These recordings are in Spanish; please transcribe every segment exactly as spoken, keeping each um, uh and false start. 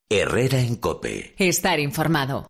Herrera en COPE. Estar informado.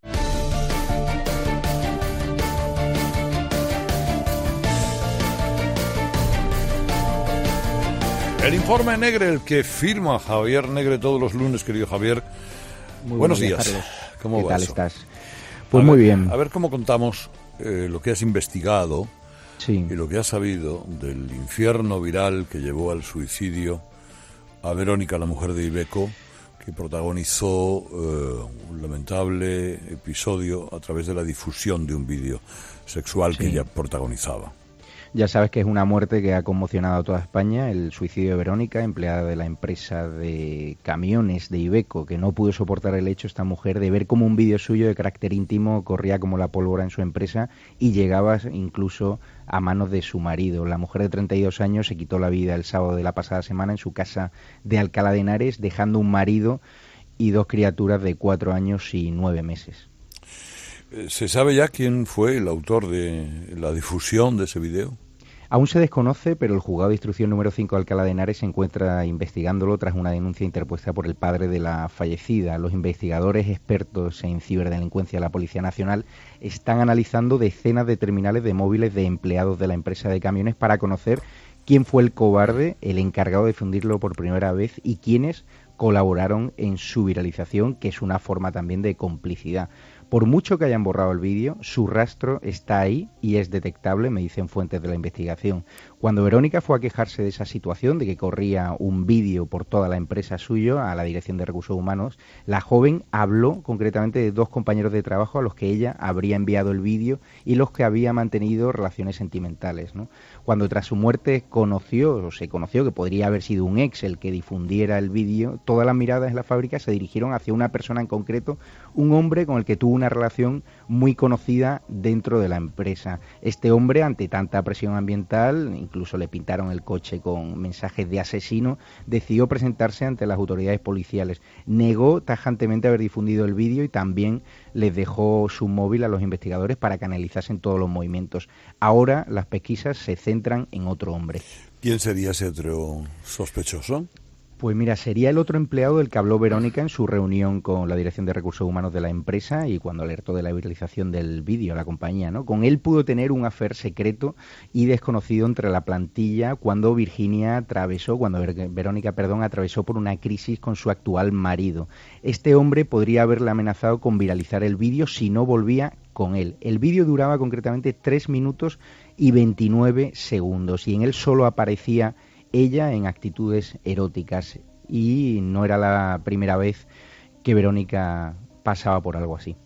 El informe Negre, el que firma Javier Negre todos los lunes, querido Javier. Muy Buenos días, días. Carlos. ¿Cómo ¿Qué va tal eso? estás? Pues A muy ver, bien. A ver cómo contamos eh, lo que has investigado Sí. y lo que has sabido del infierno viral que llevó al suicidio a Verónica, la mujer de Iveco, que protagonizó eh, un lamentable episodio a través de la difusión de un vídeo sexual Sí. que ella protagonizaba. Ya sabes que es una muerte que ha conmocionado a toda España, el suicidio de Verónica, empleada de la empresa de camiones de Iveco, que no pudo soportar el hecho, esta mujer, de ver cómo un vídeo suyo de carácter íntimo corría como la pólvora en su empresa y llegaba incluso a manos de su marido. La mujer de treinta y dos años se quitó la vida el sábado de la pasada semana en su casa de Alcalá de Henares, dejando un marido y dos criaturas de cuatro años y nueve meses. ¿Se sabe ya quién fue el autor de la difusión de ese video? Aún se desconoce, pero el juzgado de instrucción número cinco de Alcalá de Henares se encuentra investigándolo tras una denuncia interpuesta por el padre de la fallecida. Los investigadores expertos en ciberdelincuencia de la Policía Nacional están analizando decenas de terminales de móviles de empleados de la empresa de camiones para conocer quién fue el cobarde, el encargado de difundirlo por primera vez y quiénes colaboraron en su viralización, que es una forma también de complicidad. Por mucho que hayan borrado el vídeo, su rastro está ahí y es detectable, me dicen fuentes de la investigación. Cuando Verónica fue a quejarse de esa situación, de que corría un vídeo por toda la empresa suyo a la Dirección de Recursos Humanos, la joven habló concretamente de dos compañeros de trabajo a los que ella habría enviado el vídeo y los que había mantenido relaciones sentimentales, ¿no? Cuando tras su muerte conoció, o se conoció que podría haber sido un ex el que difundiera el vídeo, todas las miradas en la fábrica se dirigieron hacia una persona en concreto, un hombre con el que tuvo una relación muy conocida dentro de la empresa. Este hombre, ante tanta presión ambiental, incluso le pintaron el coche con mensajes de asesino, decidió presentarse ante las autoridades policiales. Negó tajantemente haber difundido el vídeo y también les dejó su móvil a los investigadores para que analizasen todos los movimientos. Ahora las pesquisas se centran en otro hombre. ¿Quién sería ese otro sospechoso? Pues mira, sería el otro empleado del que habló Verónica en su reunión con la Dirección de Recursos Humanos de la empresa y cuando alertó de la viralización del vídeo a la compañía, ¿no? Con él pudo tener un affair secreto y desconocido entre la plantilla cuando Virginia atravesó, cuando Ver- Verónica, perdón, atravesó por una crisis con su actual marido. Este hombre podría haberle amenazado con viralizar el vídeo si no volvía con él. El vídeo duraba concretamente tres minutos y veintinueve segundos y en él solo aparecía ella en actitudes eróticas y no era la primera vez que Verónica pasaba por algo así.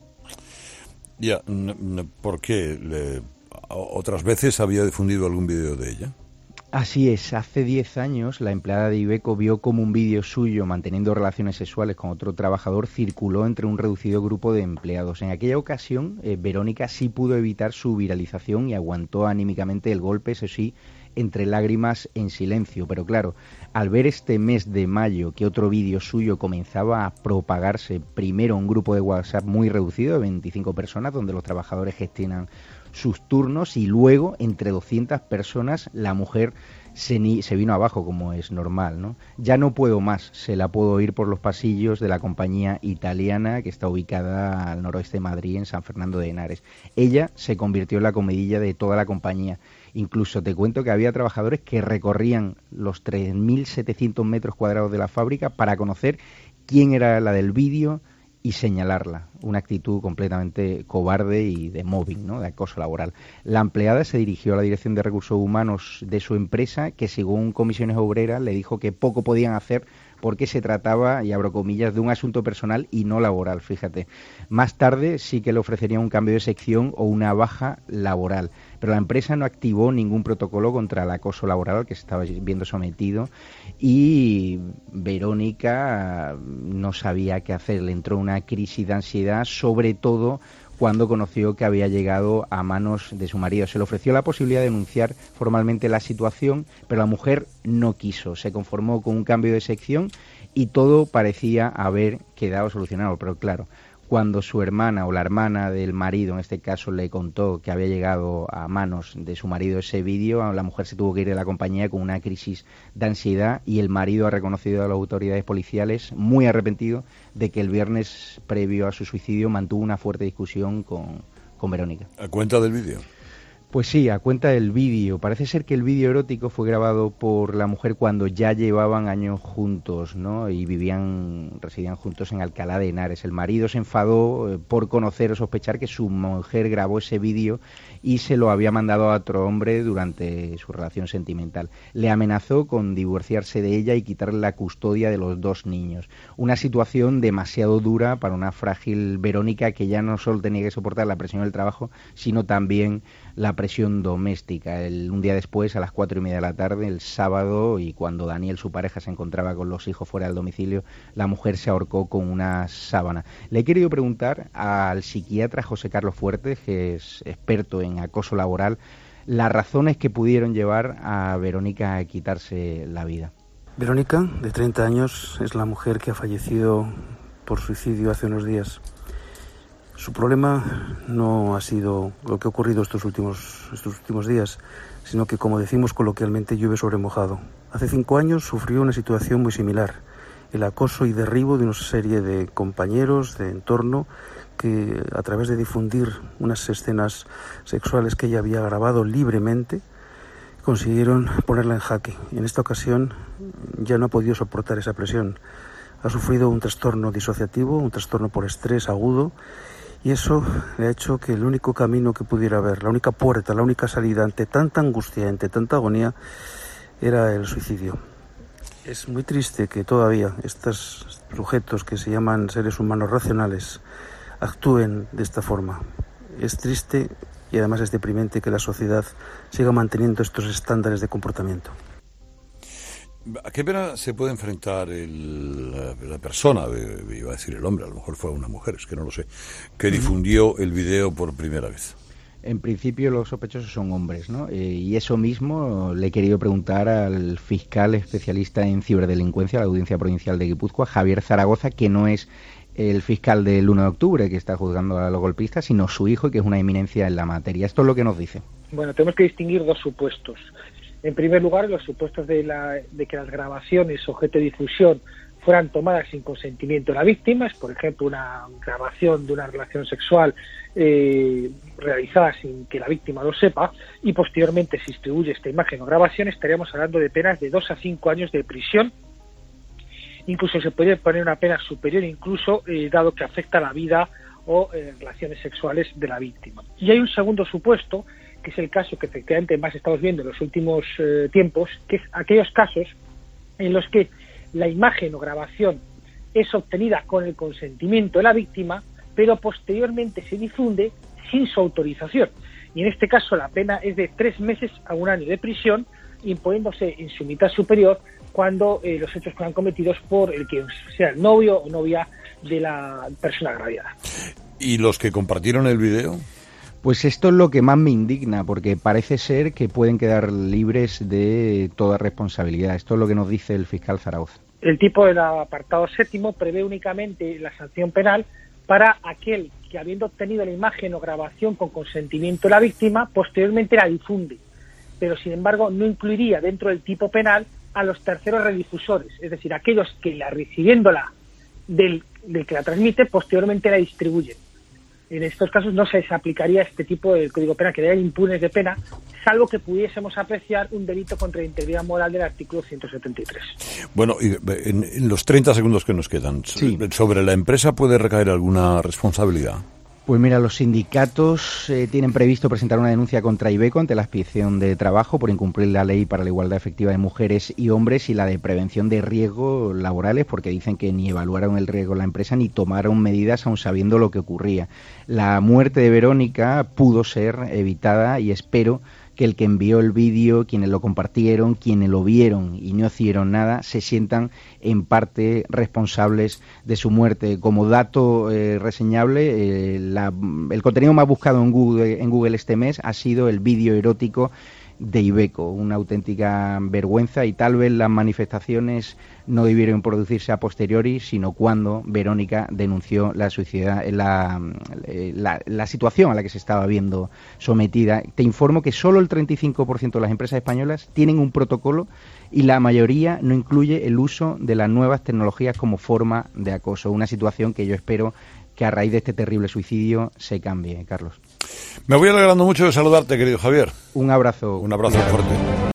Ya, n- n- ¿por qué? Le- ¿Otras veces había difundido algún vídeo de ella? Así es, hace diez años la empleada de Iveco vio como un vídeo suyo manteniendo relaciones sexuales con otro trabajador circuló entre un reducido grupo de empleados. En aquella ocasión, eh, Verónica sí pudo evitar su viralización y aguantó anímicamente el golpe, eso sí, entre lágrimas en silencio. Pero claro, al ver este mes de mayo que otro vídeo suyo comenzaba a propagarse, primero un grupo de WhatsApp muy reducido de veinticinco personas donde los trabajadores gestionan sus turnos y luego entre doscientas personas la mujer se, ni, se vino abajo como es normal, ¿no? Ya no puedo más, se la puedo oír por los pasillos de la compañía italiana que está ubicada al noroeste de Madrid en San Fernando de Henares. Ella se convirtió en la comidilla de toda la compañía. Incluso te cuento que había trabajadores que recorrían los tres mil setecientos metros cuadrados de la fábrica para conocer quién era la del vídeo y señalarla, una actitud completamente cobarde y de mobbing, ¿no? De acoso laboral. La empleada se dirigió a la Dirección de Recursos Humanos de su empresa, que según Comisiones Obreras le dijo que poco podían hacer porque se trataba, y abro comillas, de un asunto personal y no laboral, fíjate. Más tarde sí que le ofrecerían un cambio de sección o una baja laboral, pero la empresa no activó ningún protocolo contra el acoso laboral al que se estaba viendo sometido y Verónica no sabía qué hacer, le entró una crisis de ansiedad, sobre todo cuando conoció que había llegado a manos de su marido. Se le ofreció la posibilidad de denunciar formalmente la situación, pero la mujer no quiso, se conformó con un cambio de sección y todo parecía haber quedado solucionado. Pero claro, cuando su hermana o la hermana del marido, en este caso, le contó que había llegado a manos de su marido ese vídeo, la mujer se tuvo que ir de la compañía con una crisis de ansiedad y el marido ha reconocido a las autoridades policiales, muy arrepentido, de que el viernes previo a su suicidio mantuvo una fuerte discusión con, con Verónica. ¿A cuenta del vídeo? Pues sí, a cuenta del vídeo. Parece ser que el vídeo erótico fue grabado por la mujer cuando ya llevaban años juntos, ¿no? Y vivían, residían juntos en Alcalá de Henares. El marido se enfadó eh, por conocer o sospechar que su mujer grabó ese vídeo y se lo había mandado a otro hombre durante su relación sentimental. Le amenazó con divorciarse de ella y quitarle la custodia de los dos niños. Una situación demasiado dura para una frágil Verónica que ya no solo tenía que soportar la presión del trabajo, sino también la presión doméstica. El, un día después, a las cuatro y media de la tarde, el sábado, y cuando Daniel, su pareja, se encontraba con los hijos fuera del domicilio, la mujer se ahorcó con una sábana. Le he querido preguntar al psiquiatra José Carlos Fuertes, que es experto en acoso laboral, las razones que pudieron llevar a Verónica a quitarse la vida. Verónica, de treinta años, es la mujer que ha fallecido por suicidio hace unos días. Su problema no ha sido lo que ha ocurrido estos últimos, estos últimos días, sino que, como decimos coloquialmente, llueve sobre mojado. Hace cinco años sufrió una situación muy similar, el acoso y derribo de una serie de compañeros de entorno que, a través de difundir unas escenas sexuales que ella había grabado libremente, consiguieron ponerla en jaque. En esta ocasión ya no ha podido soportar esa presión. Ha sufrido un trastorno disociativo, un trastorno por estrés agudo, y eso le ha hecho que el único camino que pudiera haber, la única puerta, la única salida ante tanta angustia, ante tanta agonía, era el suicidio. Es muy triste que todavía estos sujetos que se llaman seres humanos racionales actúen de esta forma. Es triste y además es deprimente que la sociedad siga manteniendo estos estándares de comportamiento. ¿A qué pena se puede enfrentar el, la, la persona, iba a decir el hombre, a lo mejor fue una mujer, es que no lo sé, que difundió el video por primera vez? En principio los sospechosos son hombres, ¿no? Eh, y eso mismo le he querido preguntar al fiscal especialista en ciberdelincuencia de la Audiencia Provincial de Guipúzcoa, Javier Zaragoza, que no es el fiscal del uno de octubre que está juzgando a los golpistas, sino su hijo, que es una eminencia en la materia. Esto es lo que nos dice. Bueno, tenemos que distinguir dos supuestos. En primer lugar, los supuestos de, la, de que las grabaciones objeto de difusión fueran tomadas sin consentimiento de la víctima, es, por ejemplo, una grabación de una relación sexual eh, realizada sin que la víctima lo sepa, y posteriormente se distribuye esta imagen o grabación, estaríamos hablando de penas de dos a cinco años de prisión. Incluso se podría poner una pena superior, incluso eh, dado que afecta a la vida o eh, relaciones sexuales de la víctima. Y hay un segundo supuesto, que es el caso que efectivamente más estamos viendo en los últimos eh, tiempos, que es aquellos casos en los que la imagen o grabación es obtenida con el consentimiento de la víctima, pero posteriormente se difunde sin su autorización. Y en este caso la pena es de tres meses a un año de prisión, imponiéndose en su mitad superior cuando eh, los hechos fueran cometidos por el que sea el novio o novia de la persona agraviada. ¿Y los que compartieron el video? Pues esto es lo que más me indigna, porque parece ser que pueden quedar libres de toda responsabilidad. Esto es lo que nos dice el fiscal Zaragoza. El tipo del apartado séptimo prevé únicamente la sanción penal para aquel que, habiendo obtenido la imagen o grabación con consentimiento de la víctima, posteriormente la difunde. Pero, sin embargo, no incluiría dentro del tipo penal a los terceros redifusores, es decir, aquellos que, la recibiéndola del, del que la transmite, posteriormente la distribuyen. En estos casos no se aplicaría este tipo de código penal, que quedarían impunes de pena, salvo que pudiésemos apreciar un delito contra la integridad moral del artículo ciento setenta y tres. Bueno, y en, en los treinta segundos que nos quedan, sí. ¿Sobre la empresa puede recaer alguna responsabilidad? Pues mira, los sindicatos eh, tienen previsto presentar una denuncia contra Iveco ante la Inspección de Trabajo por incumplir la ley para la igualdad efectiva de mujeres y hombres y la de prevención de riesgos laborales, porque dicen que ni evaluaron el riesgo en la empresa ni tomaron medidas aun sabiendo lo que ocurría. La muerte de Verónica pudo ser evitada y espero que el que envió el vídeo, quienes lo compartieron, quienes lo vieron y no hicieron nada, se sientan en parte responsables de su muerte. Como dato eh, reseñable, eh, la, el contenido más buscado en Google, en Google este mes ha sido el vídeo erótico de Iveco. Una auténtica vergüenza, y tal vez las manifestaciones no debieron producirse a posteriori, sino cuando Verónica denunció la, suicida, la, la, la situación a la que se estaba viendo sometida. Te informo que solo el treinta y cinco por ciento de las empresas españolas tienen un protocolo, y la mayoría no incluye el uso de las nuevas tecnologías como forma de acoso. Una situación que yo espero que a raíz de este terrible suicidio se cambie, Carlos. Me voy alegrando mucho de saludarte, querido Javier. Un abrazo. Un abrazo fuerte.